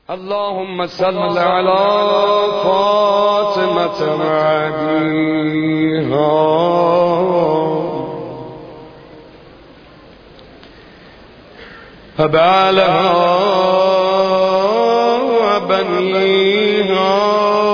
اللهم صل على فاطمة وعليها وبعلها وبنيها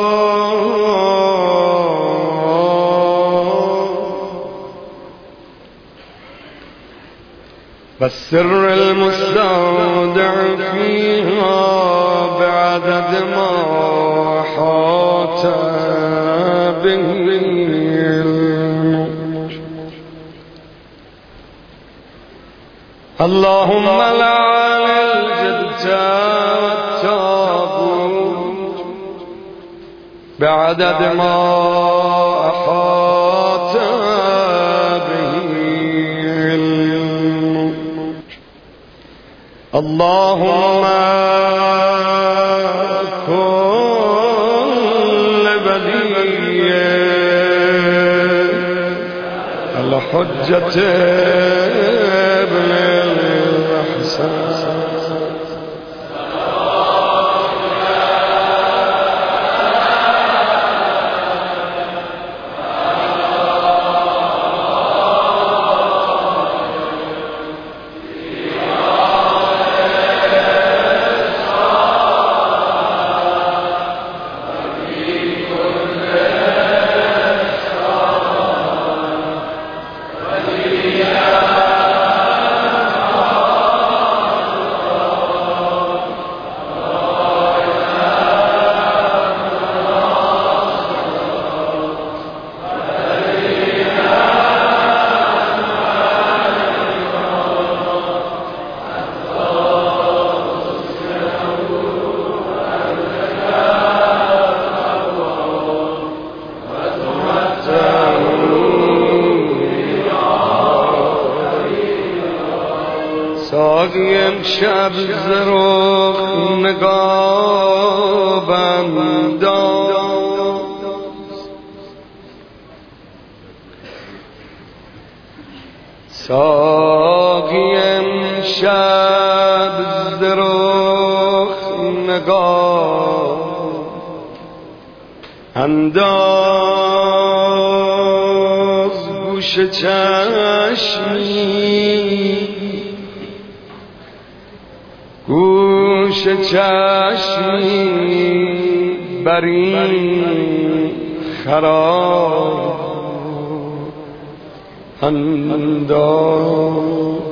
والسر المستودع فيها بعدد ما حاط به علمك. اللهم لعن الجبت والتابوت بعدد ما أحاط به علمك. اللهم كل بلية الحجة ابن الحسن. ساقی امشب زروق نقابم داد، ساقی امشب زروق نقاب انداز گوش چشمی، گوش چشمی برین خراب انداز.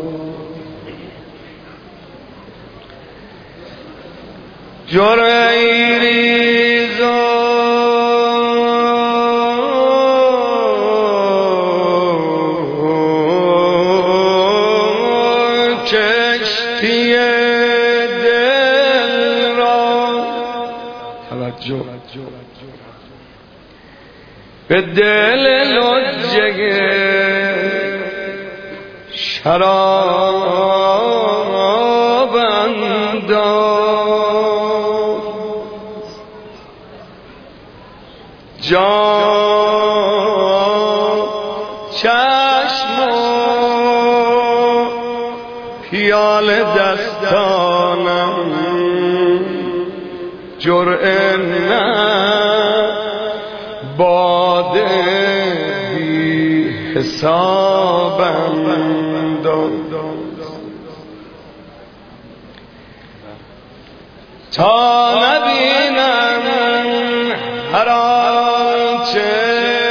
جرعی ریزا کشتی دل را توجه به دل لجه شراب انداز. جان چشم و پیاله دستانم جرعه نه باده بی حسابم داد تا نبینم هر آنچه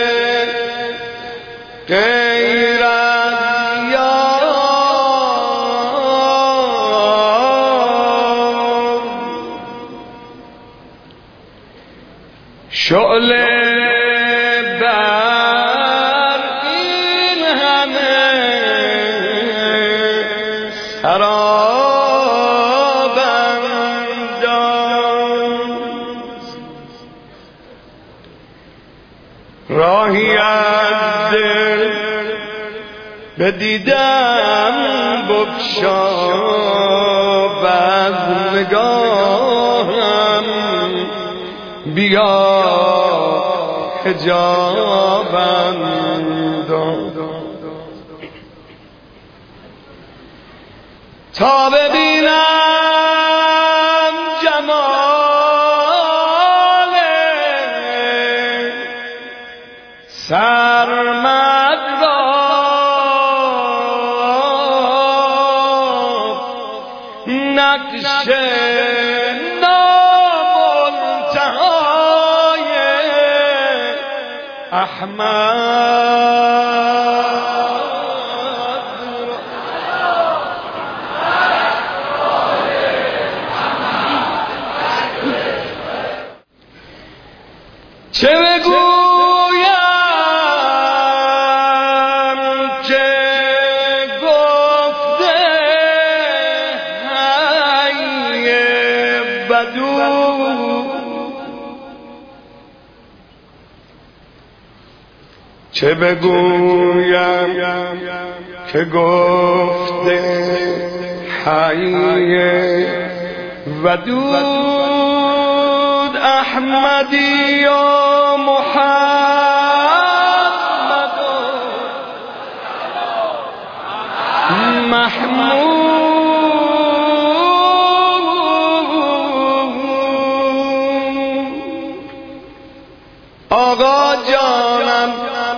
غیر از یار شعله بر این همه سرابم داد. راهی از دل بدیدم بگشا و از نگاهم بیا حجابم داد تا ببینم جمال نامنتهای احمد چه بگویم که گفته های بدو چه بگویم که گفته های ودود احمدی یا محمد محمود آقا جانم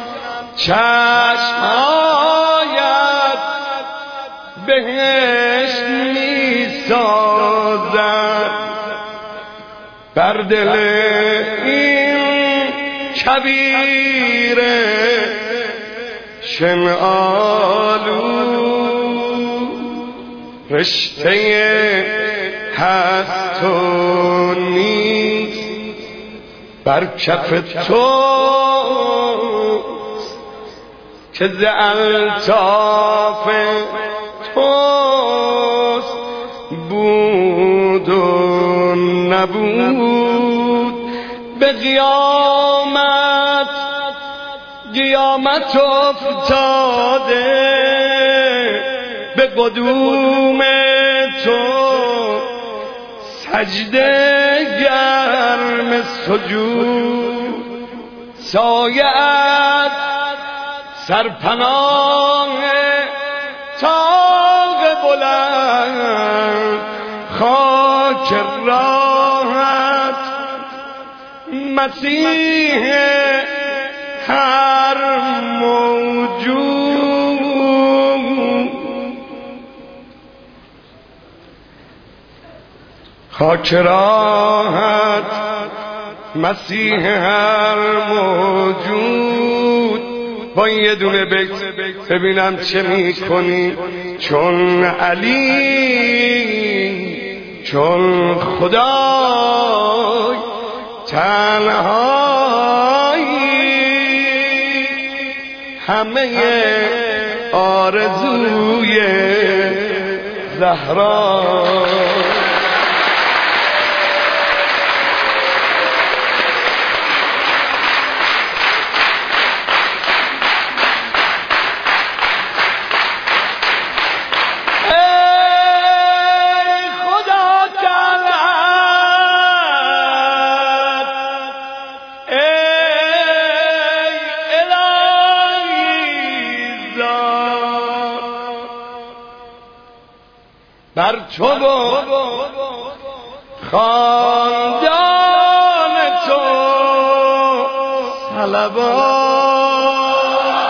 چشمهایت بهشت می سازد بر دل این کبیر شمعالو رشته هست و نیست بر کف تو که ز الطاف توست بود و نبود به قیامت افتاده به قدوم تو سجده گرم سجود سایه‌ات سرپناه طاق بلند خاک راحت مسیح هر موجود خاک راحت مسیح هر موجود با یه دونه بیت ببینم چه میکنی چون علی چون خدای تنهایی همه آرزوی زهرا بر تو و خاندان تو صلوات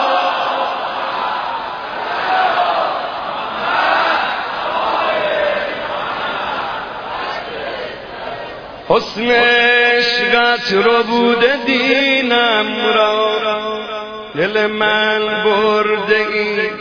حسن عشقت رو بوده دینم را دل من برده ای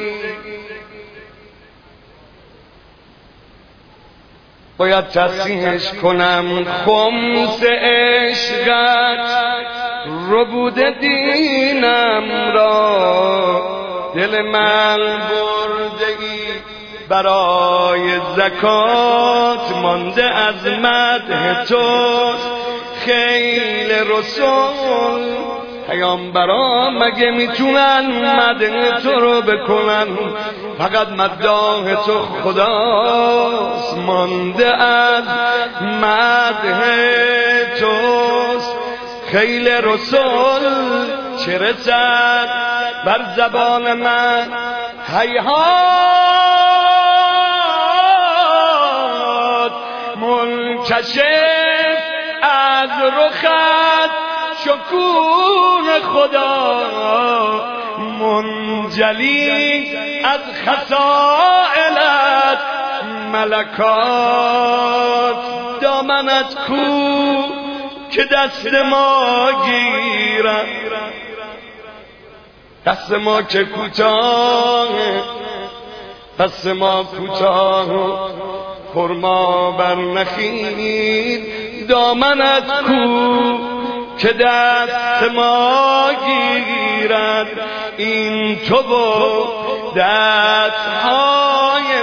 باید تصحیحش کنم خمس عشقت رو بوده دینم را دل من برده ای برای زکات مانده از مدح توست خیل رسول پیامبران مگه میتونن مدح تو رو بکنن فقط مداح تو خداست مانده از مدح توست خیل رسول چه رسد بر زبان من هیهات منکشف از رخت شکوه خدا منجلی از خصائلت ملکات دامنت کو که دست ما گیرد، دست ما که کوتاه، دست ما کوتاه و خرما بر نخیل، دامنت کو که دست ما گیرد، این تو و دستهای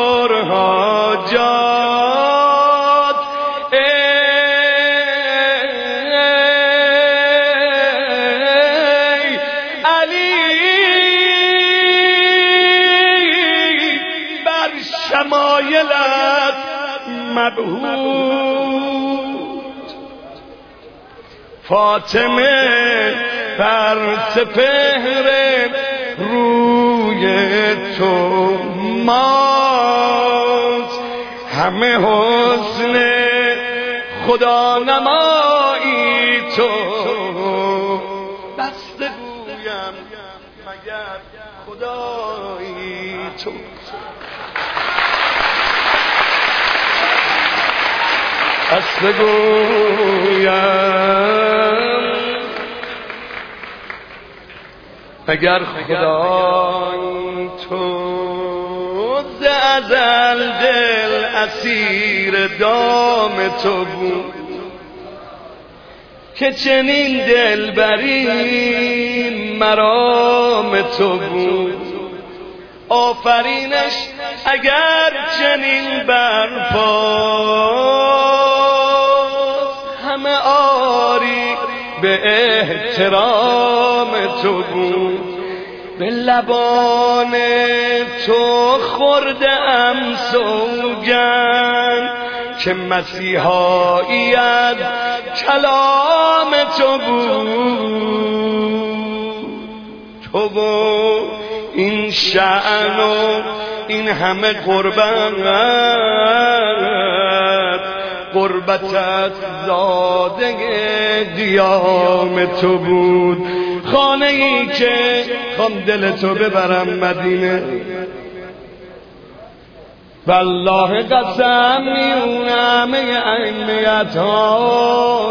پرحاجات. ای علی بر شمایلت مبهوت، فاطمه بر سپهر روی تو ماست، همه حسن خدا نمایی تو. بسته گویم مگر خدایی تو. بسته گویم اگر خدای تو. ز ازل دل اسیر دام تو بود که چنین دلبری مرام تو بود. آفرینش اگر چنین برپاست، همه آری به احترام تو بود. به لبان تو خورده‌ام سوگند که مسیحایی از کلام تو بود. تو و این شأن و این همه قربتت زاده قیام تو بود. خانه ای که خوام دل تو ببرم مدینه، والله قسم میونم ائمه ها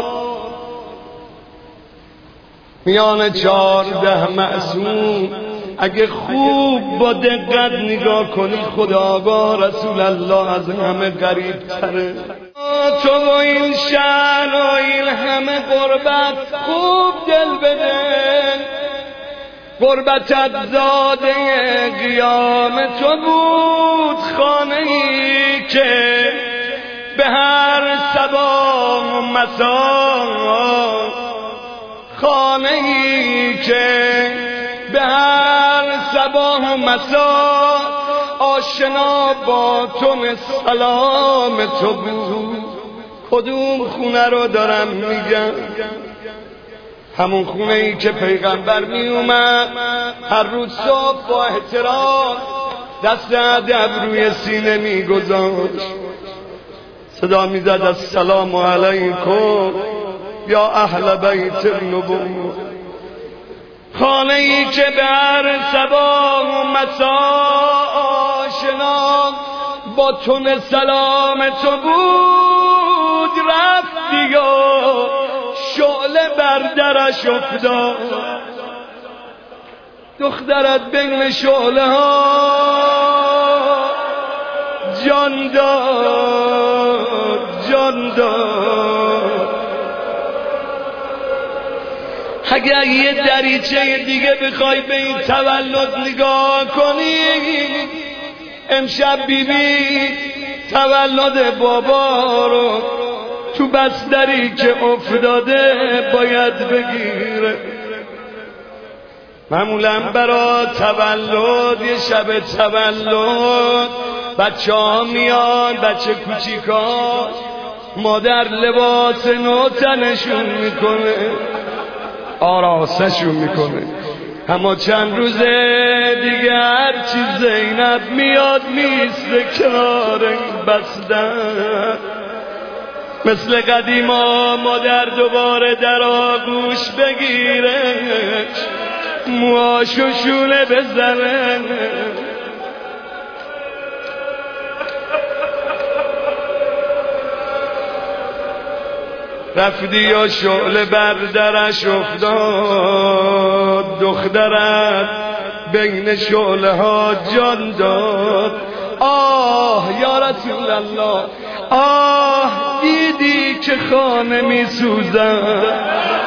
میان 14 معصوم اگه خوب با دقت نگاه کنی خداگاه رسول الله از همه قریب تره. تو و این شأن و این همه قربت خوب دل بده، قربتت زاده قیام تو بود. خانه ای که به هر صباح و مسا، خانه ای که به هر صباح و مسا آشنا با تو سلام تو بود. کدوم خونه رو دارم میگم؟ همون خونه ای که پیغمبر می اومد هر روز صبح با احترام دست ادب روی سینه می گذاشت، صدا می زد السلام علیکم یا اهل بیت النبوة. خانه ای که به هر صباح و مسا آشنا با تون سلام تو بود. رفتی و شعله بر درش افتاد، دخترت بین شعله ها جان داد، جان داد. اگر یه دریچه دیگه بخوای به این تولد نگاه کنی، امشب بیبی تولد بابا رو تو بستری که افتاده باید بگیره. معمولا برا تولد یه شب تولد بچه ها میان، بچه کوچیکا، مادر لباس نو تنشون میکنه، آراسشون میکنه. اما چند روز دیگه هرچی زینب میاد میسته کنار این بستن، مثل قدیما مادر دوباره در آغوش بگیره، موهاشو شونه بزنه. رفتی یا شعله بر درش افتاد، دخترت بین شعله ها جان داد. آه یا رسول الله، آه دیدی که خانه می سوزد،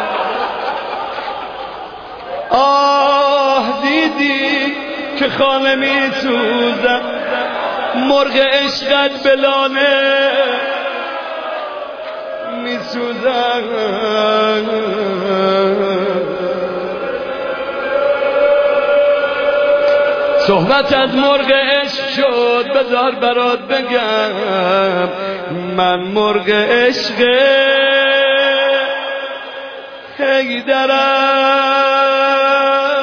آه دیدی که خانه می سوزد، مرغ عشقت بلانه می سوزد. صحبت از مرغ عشق شد، بذار برات بگم من مرغ عشق حیدرم.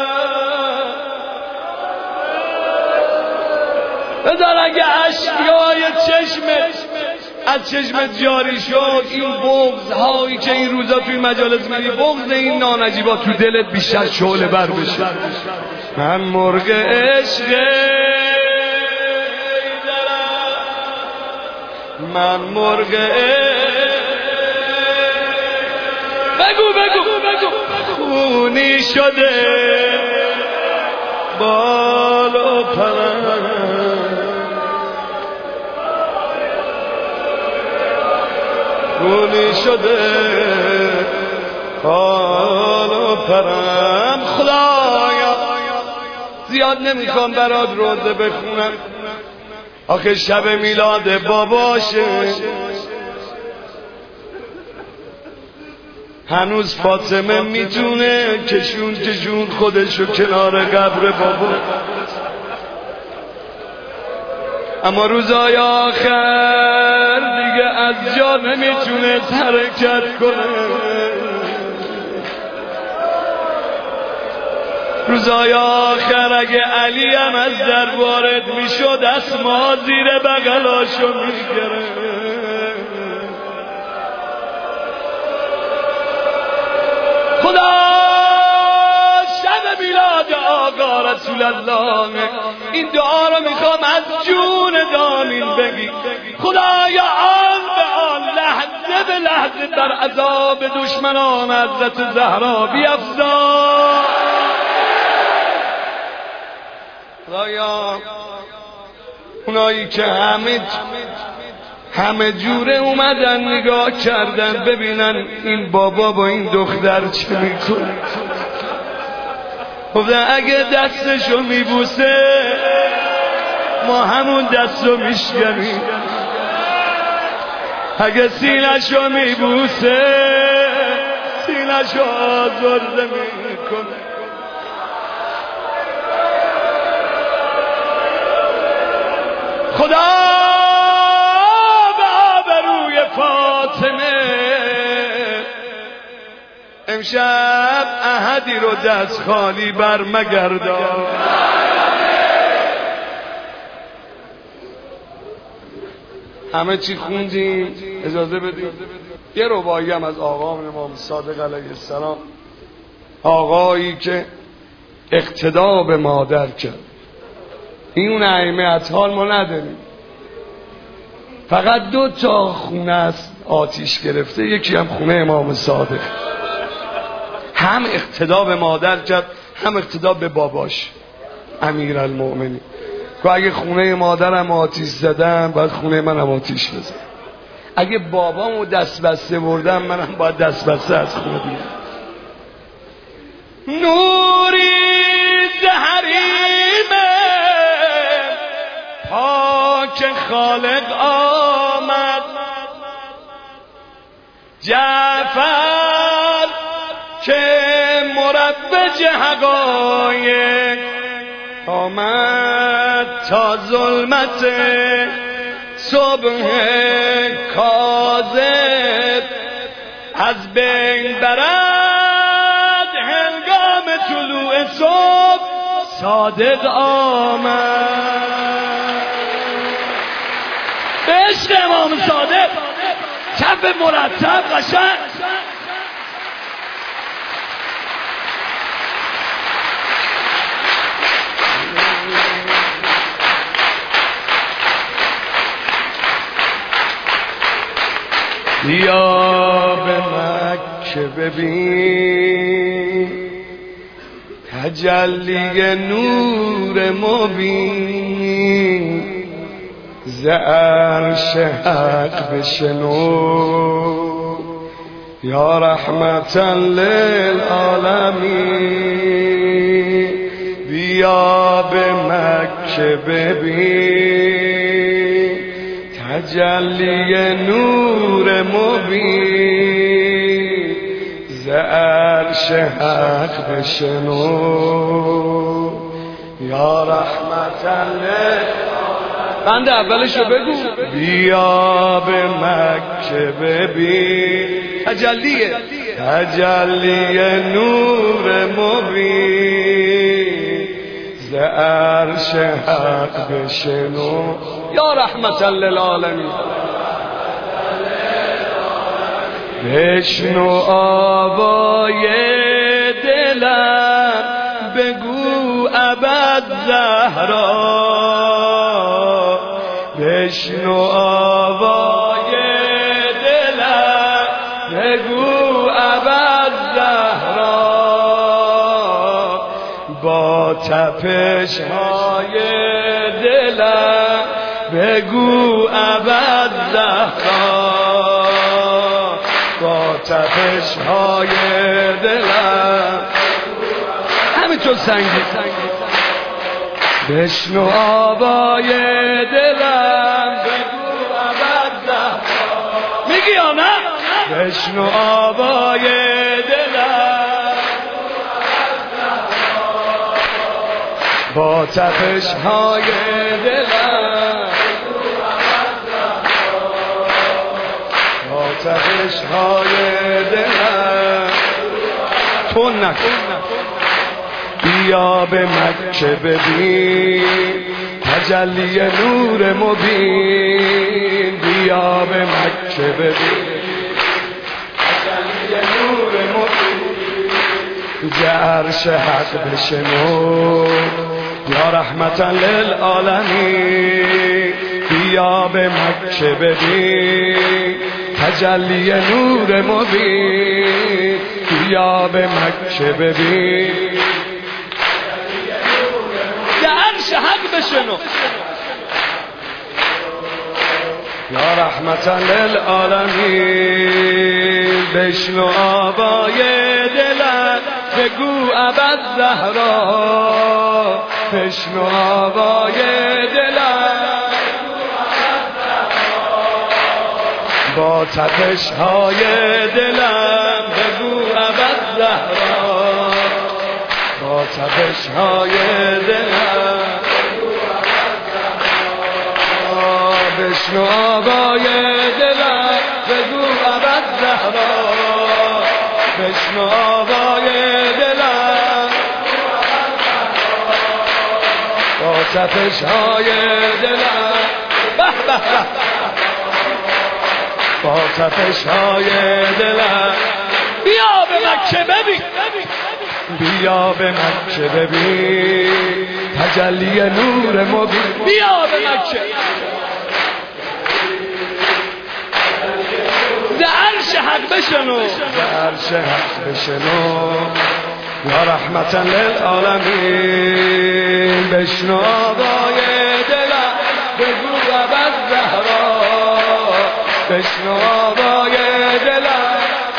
بذار اگه اشکای از چشمت جاری شد، این بغض هایی که این روزا توی مجالس میری، بغض این نانجیبا تو دلت بیشتر شعله بر بشه. من مرغ عشق دارم، من مرغ بگو خونی شده بال و پرم، خونی شده بال و پرم. خدایا زیاد نمیخوام برات روزه بخونم، آخه شب میلاد باباشه. هنوز فاطمه میتونه کشون خودشو کنار قبر بابا، اما روزای آخر دیگه از جا نمیتونه حرکت کنه. روزای آخر اگه علی هم از در وارد میشد، اسما زیر بغلاشو میگره. خدا شب میلاد آقا رسول الله این دعا رو میخوام از جون دامین بگی. خدایا آن به آن، لحظه به لحظه در عذاب دشمنان حضرت زهرا بیفزا. خدایا اونایی که همه جوره اومدن نگاه کردن ببینن این بابا با این دختر چه میکنه، گفتن اگه دستشو میبوسه ما همون دستو میشکنیم، اگه سینه‌شو میبوسه سینه‌شو آزرده میکنه. خدا به آبروی فاطمه امشب احدی رو دست خالی بر مگردان. همه چی خوندیم، اجازه بدیم یه رباعی هم از آقا امام صادق علیه السلام، آقایی که اقتدا به مادر کرد. این ائمه اطهار ما نداریم، فقط 2 خونه است آتیش گرفته، یکی هم خونه امام صادق. هم اقتدا به مادر کرد، هم اقتدا به باباش امیرالمؤمنین، که اگه خونه مادرم آتیش زدم باید خونه منم آتیش بزنم، اگه بابامو دست بسته بردم منم باید دست بسته از خونه بیام. نوری زهریمه پاک خالق آمد، جعفر که مروج حقایق آمد، تا ظلمت صبح کاذب از بین برد، هنگام طلوع صبح صادق آمد. به عشق امام صادق کف مرتب قشنگ. بیا به مکه ببین تجلی نور مبین ز عرش حق بشنو یا رحمتا للعالمین بیا به مکه ببین تجلی نور مبین ز عرش حق بشنو یا رحمتا للعالمین. بند اولشو بگو. بیا به مکه ببین تجلی نور مبین ز عرش حق بشنو یا رحمتا للعالمین. بشنو آوای دلم بگو ابد زهرا بشنو آوای دلم بگو ابد زهرا با تپش های دلم بگو ابد زهرا با تپش های دلم همینطور سنگی بشنو آوای دلم بگو ابد زهرا میگی یا نه؟ بشنو آوای دلم با تپش های دلم با تپش های دلم تو نکن. بیا به مکه ببین تجلی نور مبین بیا به مکه ببین تجلی نور مبین ز عرش حق بشنو یا رحمتا للعالمین بیا به مکه ببین تجلی نور مبین بیا به مکه ببین عرش حق بشنو یا رحمتا للعالمین بشنو آوای دلم بگو ابد زهرا بشنو آوای دلم با تپش های دلم بگو ابد زهرا با تپش های دلم بشنو آوای دلم بگو ابد زهرا بشنو آوای دلم با تپش های دلم با تپش های دلم بیا به مکه ببین بیا به مکه ببین تجلی نور مبین بیا به مکه ز عرش حق بشنو ز عرش حق بشنو یا رحمتا للعالمین بشنو آوای دلم بگو ابد زهرا بشنو آوای دلم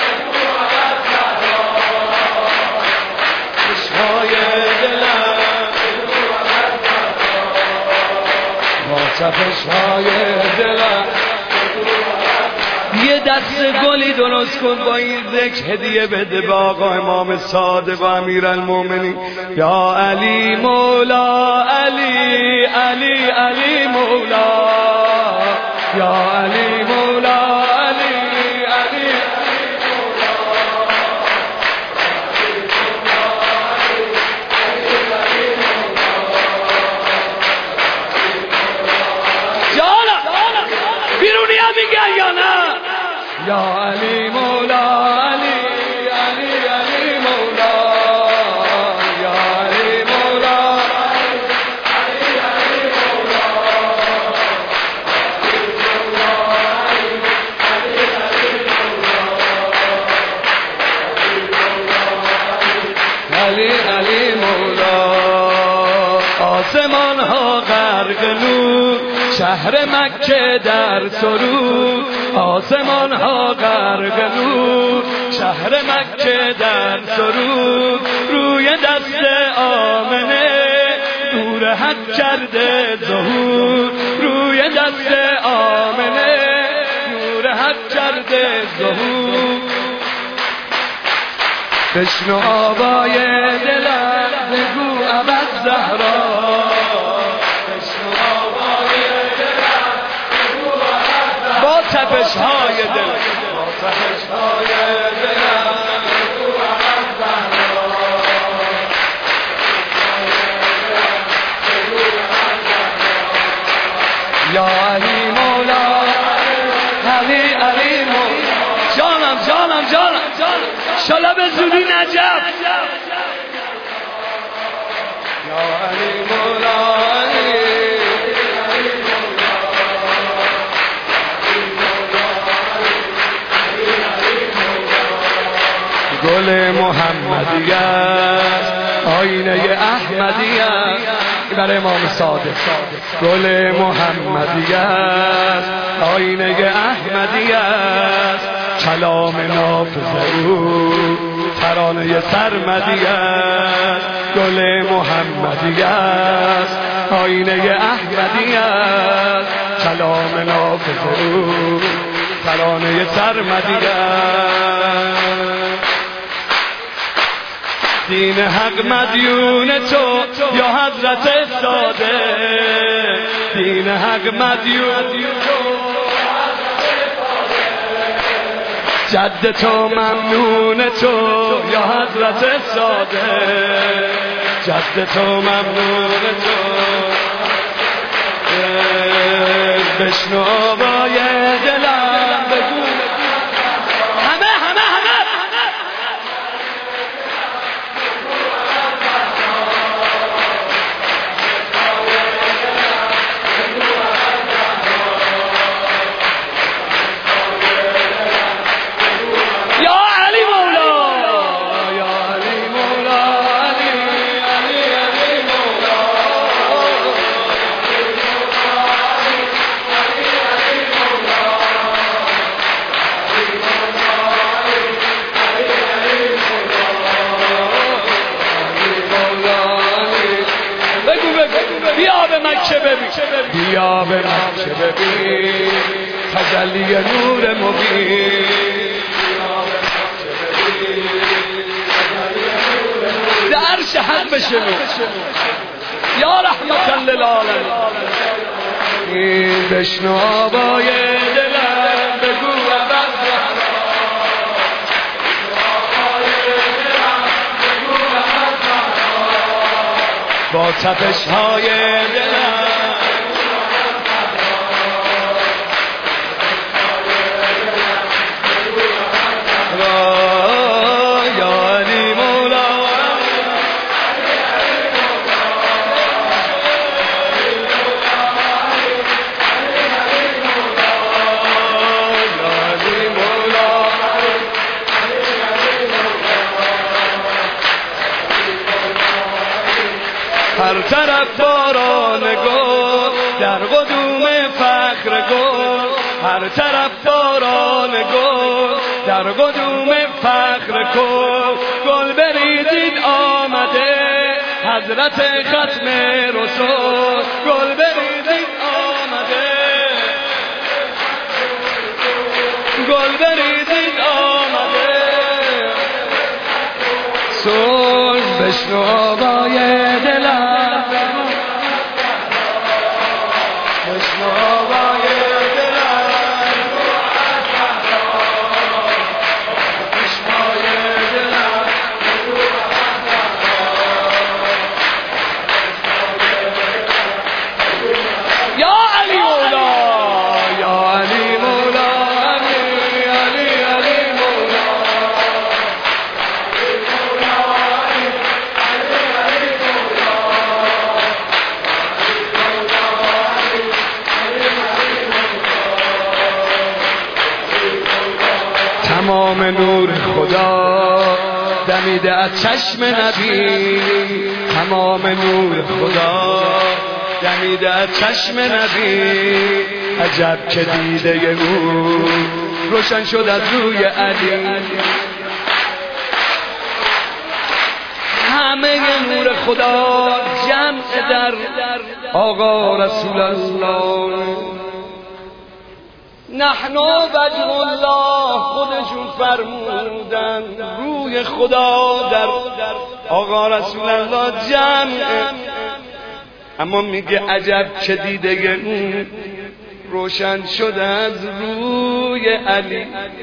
تپش های دلم یه دست گلی درست کن با این ذکر هدیه بده به آقا امام صادق و امیرالمومنین یا علی مولا علی علی علی مولا یا علی مولا علی علی میگن یا نه یا علی مولا علی علی علی مولا یا علی مولا علی علی مولا علی علی مولا. آسمان ها غرق نور، شهر مکه در سرود. آسمان ها غرق نور، شهر مکه در سرود. روی دست آمنه نور حق کرده ظهور. روی دست آمنه نور حق کرده ظهور. بشنو آوای دلم بگو ابد زهرا. بشنو آوای دلم بگو ابد زهرا. با تپش‌های دل، با تپش‌های دلم بگو ابد زهرا. یا علی مولا، علی علی مولا. جانم جانم جانم شالا به زودی نجف. یا علی مولا، گل محمدی است، آینه احمدی است. برای امام صادق. گل محمدی است، آینه احمدی است. کلام نافذ او ترانه سرمدی است. گل محمدی است، آینه احمدی است. کلام نافذ او ترانه سرمدی است. دین حق مدیون تو یا حضرت صادق. دین حق مدیون تو، جد تو ممنون تو یا حضرت صادق. جد تو ممنون تو. بشنو آوای دلم بگو همه همه همه. بیا به مکه ببین، بیا به مکه ببین تجلی نور مبین. درش حق بشنو یا رحمت للعالمین. بشنو آوای دلم بگو ابد زهرا. با تپش‌های دلم یا علی مولا. هر طرف باران گل در قدوم فخر گل. هر طرف باران گل در قدوم فخر گل. گل بریزید آمده حضرت ختم رسول. گل بریزید آمده، گل بریزید آمده. سوز بشنو آوای دلم، بشنو آوای دلم. یا علی مولا، یا علی مولا، علی علی علی مولا. تمام نور خدا دمیده از چشم نبی تمام نور خدا، دمیده از چشم نبی عجب که دیده او روشن شد از روی علی. همه نور خدا جمع در آقا رسول الله. نحن وجه الله، خودشون فرمودن روی خدا در آقا رسول الله جمع. اما میگه عجب که دیده اون روشن شد از روی علی.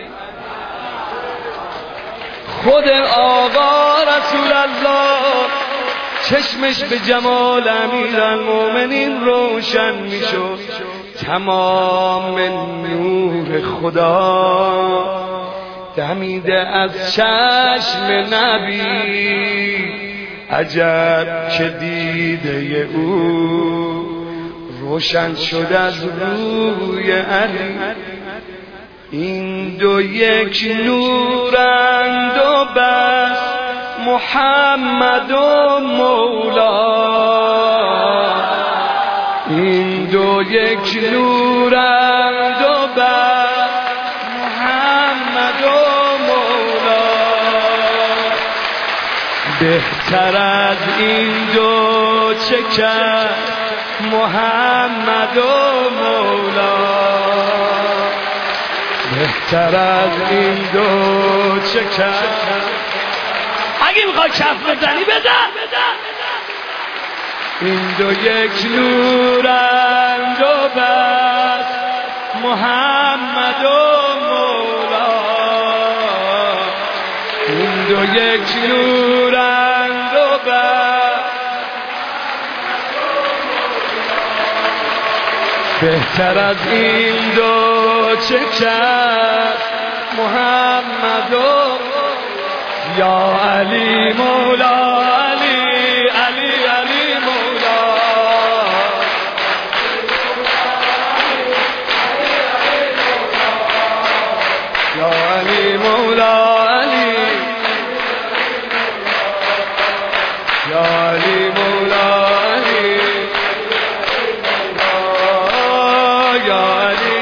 خود آقا رسول الله چشمش به جمال امیرالمومنین روشن میشد. تمام نور خدا دمیده از چشم نبی عجب که دیده او روشن شد از روی علی. این دو یک نورند و بس محمد و مولا. این دو یک نورند و بس محمد و مولا. بهتر از این دو چه کرد محمد و مولا. بهتر از این دو چه کرد. اگه میخوای کف بزنی بزن. این دو یک نورند و بس محمد و مولا. این دو یک نورند و بس بهتر از این دو چه کرد محمد و یا علی مولا. علی علی علی مولا. یا علی مولا. علی یا علی مولا. علی یا علی.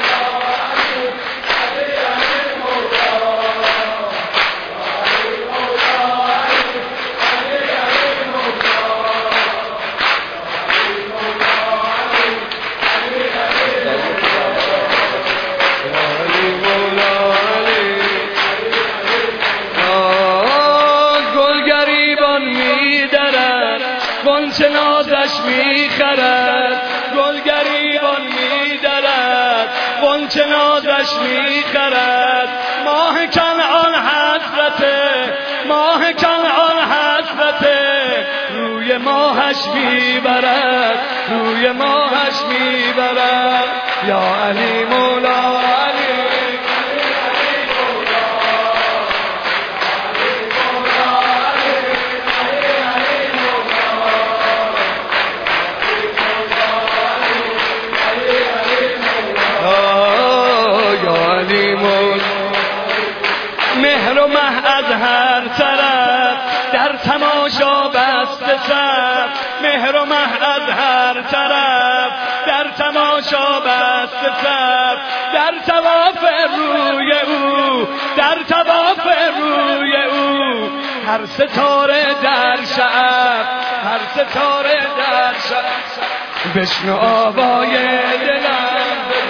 گل نازش میخرد، گل گریبان میدرد، غنچه نازش میخرد. ماه کنعان حسرته، ماه کنعان حسرته، روی ماهش میبرد، روی ماهش میبرد. یا علی مولا. علی مهر و مه از هر طرف در تماشا بسته سر. مهر و مه از هر طرف در تماشا بسته سر. در طواف روی او، در طواف روی او، هر ستاره در شب، هر ستاره در شب. بشنو آوای دلم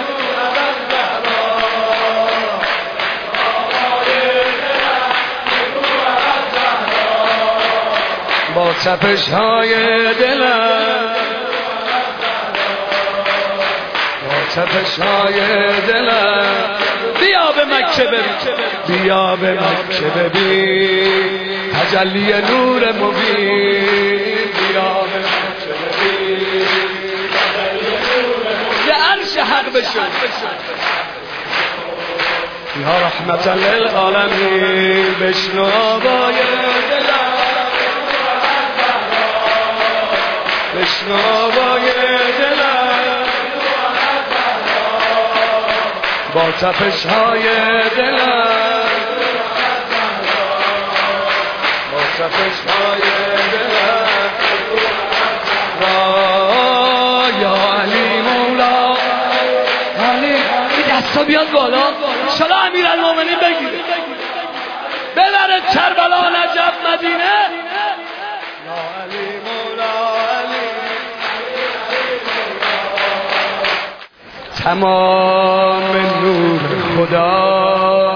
با تپش های دلم، با تپش های دلم. بیا به مکه ببین، بیا به مکه ببین تجلی نور مبین. بیا به مکه ببین ز عرش حق بشو. یا رحمت للعالمین بشنو آوای دلم، بشنو آوای دلم با تپش های دلم. تو بیاد بالا انشالله امیرالمومنین بگیره ببره کربلا نجف مدینه. یا علی مولا علی تمام نور خدا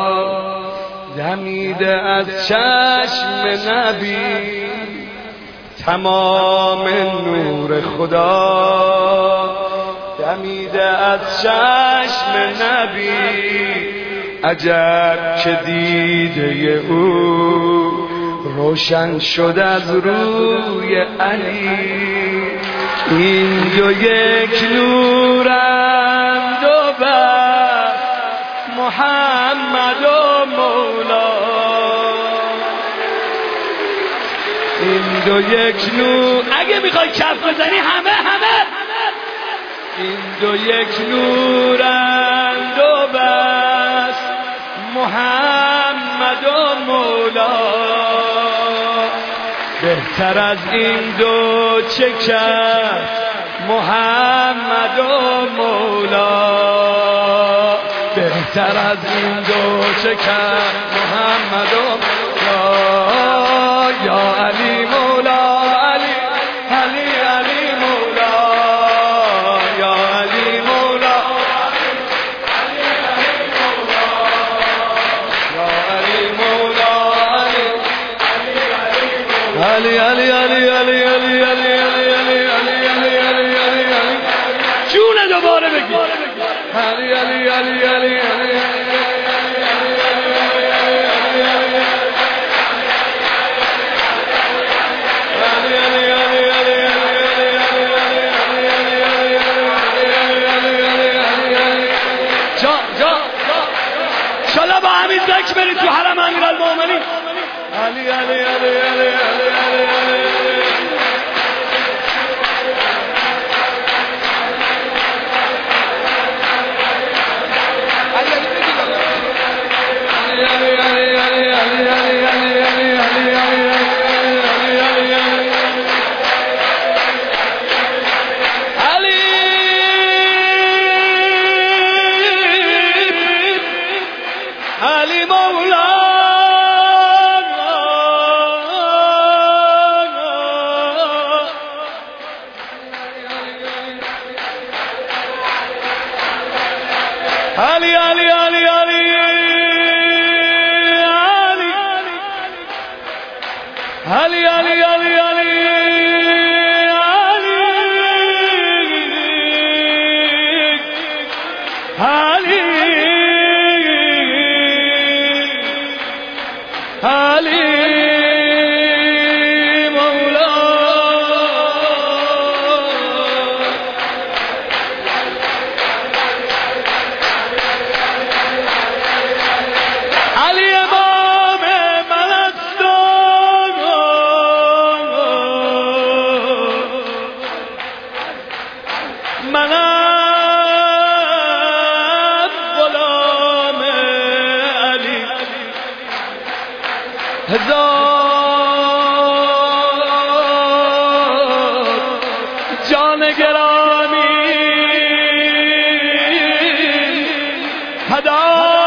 دمیده از چشم نبی، تمام نور خدا دمیده از چشم نبی. عجب که دیده او روشن شد از روی علی. این دو یک نورند و بر محمد و مولا. این دو یک نور اگه میخوای کف بزنی همه این دو یک نورند و بس محمد و مولا. بهتر از این دو چه کرد محمد و مولا. بهتر از این دو چه کرد محمد و مولا. یا علی مولا علی علی علی مولا. یا علی مولا یا علی مولا علی علی علی علی علی علی علی علی علی علی جون دوباره بگی علی علی علی علی علی شالا با همین ذکر برید تو حرم امیرالمومنین. علی علی علی علی علی علی علی مولا علی علی علی علی علی علی علی علی علی مولا علی امام من است منم غلام علی. هزار جان گرامی فدا